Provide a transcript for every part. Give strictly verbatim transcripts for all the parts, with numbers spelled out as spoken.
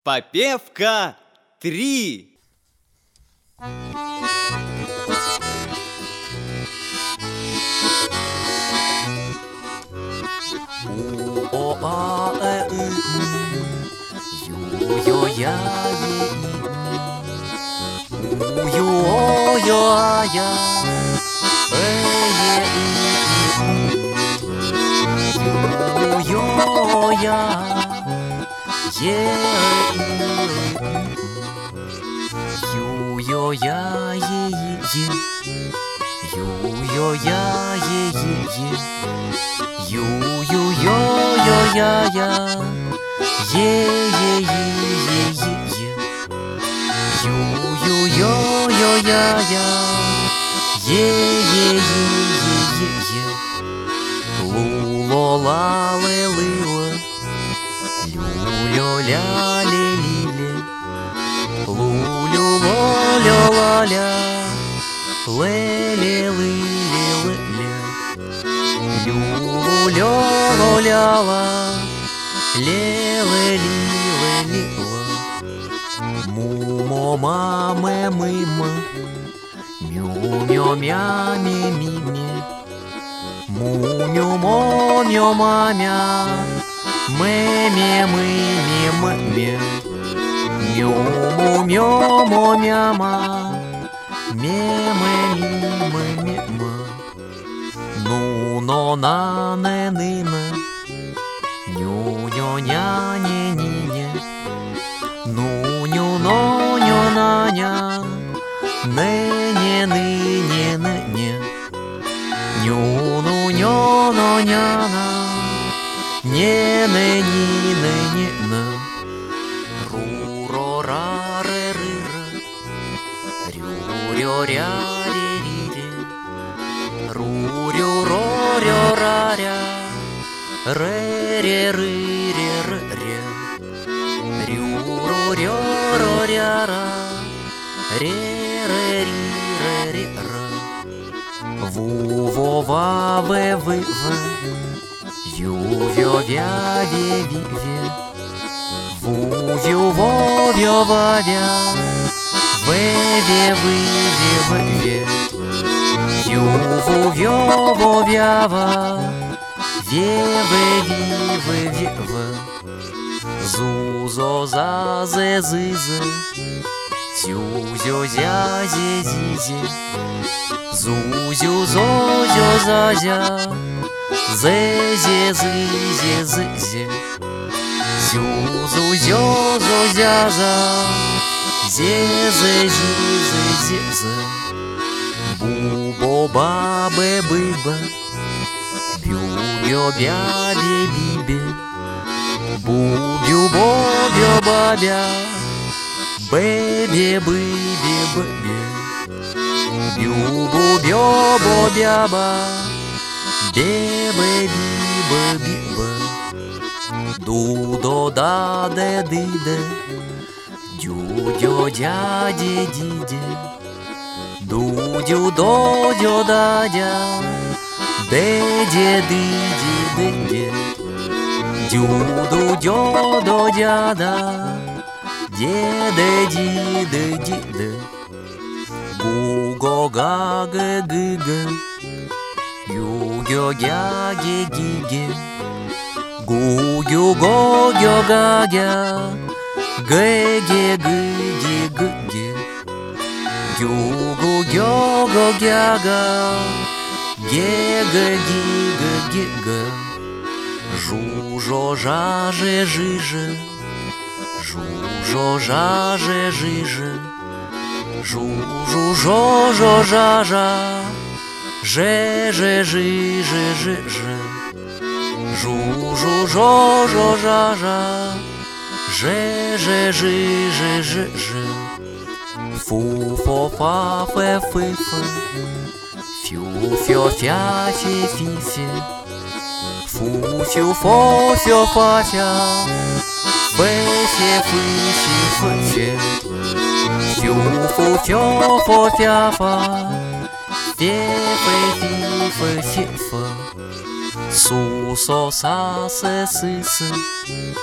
Попевка три. У, о, а, э, и, ю, ё, я, е, и, у, ю, о, ё, а, я, э, е, и, ю, ё, я, е, и, ю, ё, я, е, и, ю, ё, я, е, и, ю, ю, ё, ё, я, я, е, е, и, е, и, е, ю, ю, ё, ё, я, я, е, е, и, е, и, е, лу, ло, ла, ле, лы, ла, лю, лё, ля, ле, ли, ле, лу, лю, ло, лё, ла, ля, ле, ле, лы, ле, лы, ле, лю, лё, ло, ля, ла, ле, ле, ли, ле, ли, ла, му, мо, ма, мэ, мы, ма, мю, мё, мя, ме, ми, ме, му, мю, мо, мё, ма, мя, мэ, ме, мы, ме, мэ, ме, мю, му, мё, мо, мя, ма, ме, мэ, ми, мэ, ме, ма, ну, но, на, не, ны, на, ню, нё, ня, не, ни, не, ну, ню, но, нё, на, ня, не, не, ны, не, не, не, ню, ну, нё, но, ня, на, не, не, ни, не, не, на, ру, ро, ра, ре, ры, ра, рю, рё, ря, ре, ри, ре, ру, рю, ро, рё, ра, ря, ре, ре, ры, ре, ре, ре, рю, ру, рё, ро, ря, ра, ре, ре, ри, ре, ре, ра, ву, во, ва, ве, вы, вэ, ю, вё, вя, ве, ви, ве, ву, вю, во, вё, ва, вя, ве, ве, вы, ве, вэ, ве, ю, ву, вё, во, вя, ва, ве, ве, ви, ве, ве, вэ, зу, зо, за, зе, зы, зе, зю, зё, зя, зе, зи, зе, зу, зю, зо, зё, за, зя, зе, зе, зы, зе, зы, зе, зю, зу, зё, зо, зя, за, зе, зе, зи, зе, зе, зе, бу, бо, ба, бе, бы, ба, бю, бё, бя, бе, би, бе, бу, бю, бо, бё, ба, бя, бе, бе, бы, бе, бе, бе, бю, бу, бё, бо, бя, ба, бе, бе, би, бе, би, бе, ду, до, да, де, ды, де, дю, дё, дя, де, ди, де, ду, дю, до, дё, да, дя, де, де, ды, де, де, де, дю, ду, дё, до, дя, да, де, де, ди, де, ди, де, гу, го, га, гэ, гы, гэ, ю, гё, гя, ге, ги, ге, гу, гю, го, гё, га, гя, гэ, ге, гы, ге, гы, ге, гю, гу, гё, го, гя, га, ге, гэ, ги, гэ, ге, гэ, жу, жо, жа, же, жи, же, жу, жо, жа, же, жи, же, жу, жу, жо, жо, жа, жа, же, же, жи, же, же, же, жу, жу, жо, жо, жа, жа, же, же, жи, же, же, же, фу, фо, фа, фе, фы, фы, фю, фё, фя, фи, фи, фи, фу, фю, фо, фё, фа, фя, фе, фе, фы, фи, фы, фе, фю, фу, фё, фо, фя, фа, фе, фе, фи, фе, фи, фа, су, со, са, се, сы, сы,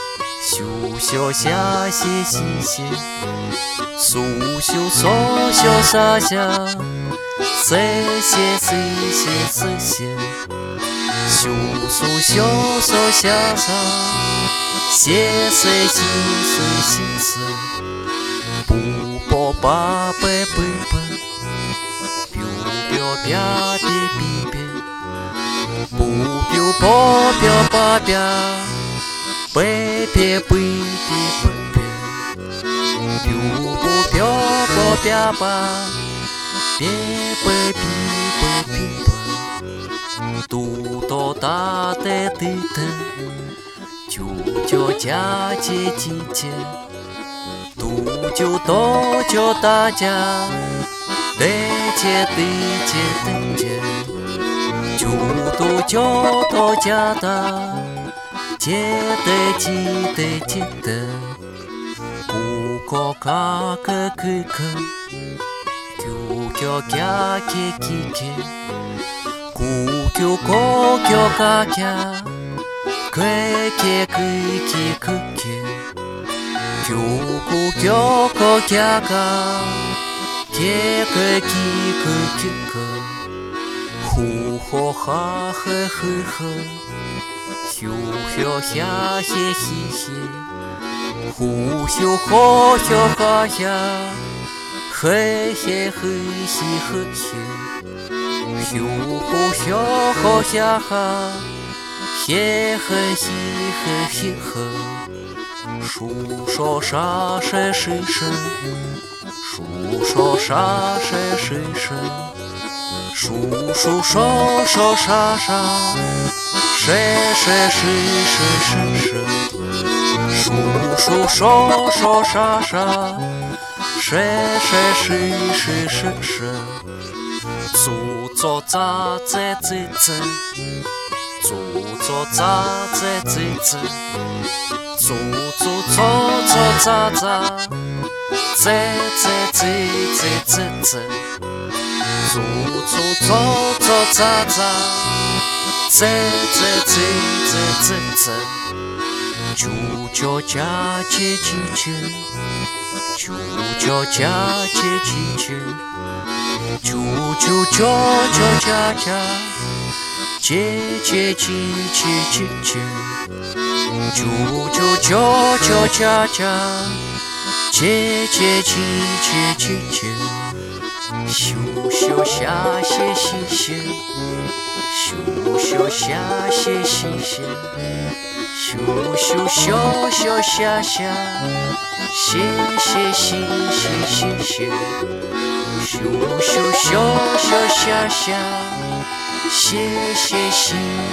咻咻下谢谢谢，咻咻嗦咻沙下，谢谢谢谢谢谢，咻咻咻嗦下沙，谢谢谢谢谢谢，不不巴贝贝贝，彪彪啪别别别，不彪不彪巴彪。贝贝贝贝贝贝，彪不彪不彪吧，贝贝贝贝贝贝，嘟嘟哒哒哒哒，啾啾家姐姐姐，嘟啾嘟啾大家，对姐对姐对姐，啾嘟啾嘟家的。记得记得记得，咕咕嘎嘎嘎嘎，啾啾嘎嘎嘎嘎，咕啾咕啾嘎嘎，嘎嘎嘎嘎嘎嘎，啾咕啾咕嘎嘎，嘎嘎嘎嘎嘎嘎，呼呼哈哈哈哈。咻咻下谢谢谢，呼咻呼咻哈下，嘿嘿嘿嘿嘿嘿，咻呼咻呼下哈，嘿嘿嘿嘿嘿嘿，数数啥谁谁谁，数数啥谁谁谁，数数数数啥啥。谁谁谁谁谁谁，数数数数啥啥，谁谁谁谁谁谁，做做咋在在在，做做咋在在在，做做做做咋咋，在在在在在在，做做做做咋咋。在在在在在在，啾啾家姐姐姐，啾啾家姐姐姐，啾啾啾啾家家，姐姐姐姐姐姐，啾啾啾啾家家，姐姐姐姐姐姐，咻咻下谢谢谢。咻咻下谢谢谢，咻咻咻咻下下，谢谢谢谢谢谢，咻咻咻咻下下，谢谢谢